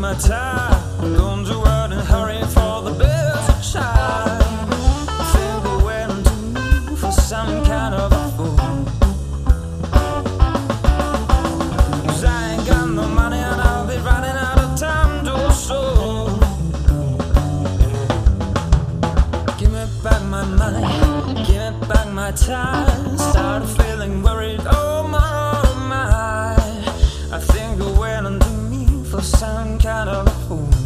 my time. Going to work and hurry for the bills to shine. I think I went to me for some kind of a fool. 'Cause I ain't got no money and I'll be running out of time to a soul. Give me back my money, give me back my time. Started feeling worried, oh my. I think I went into me for some kind of a fool.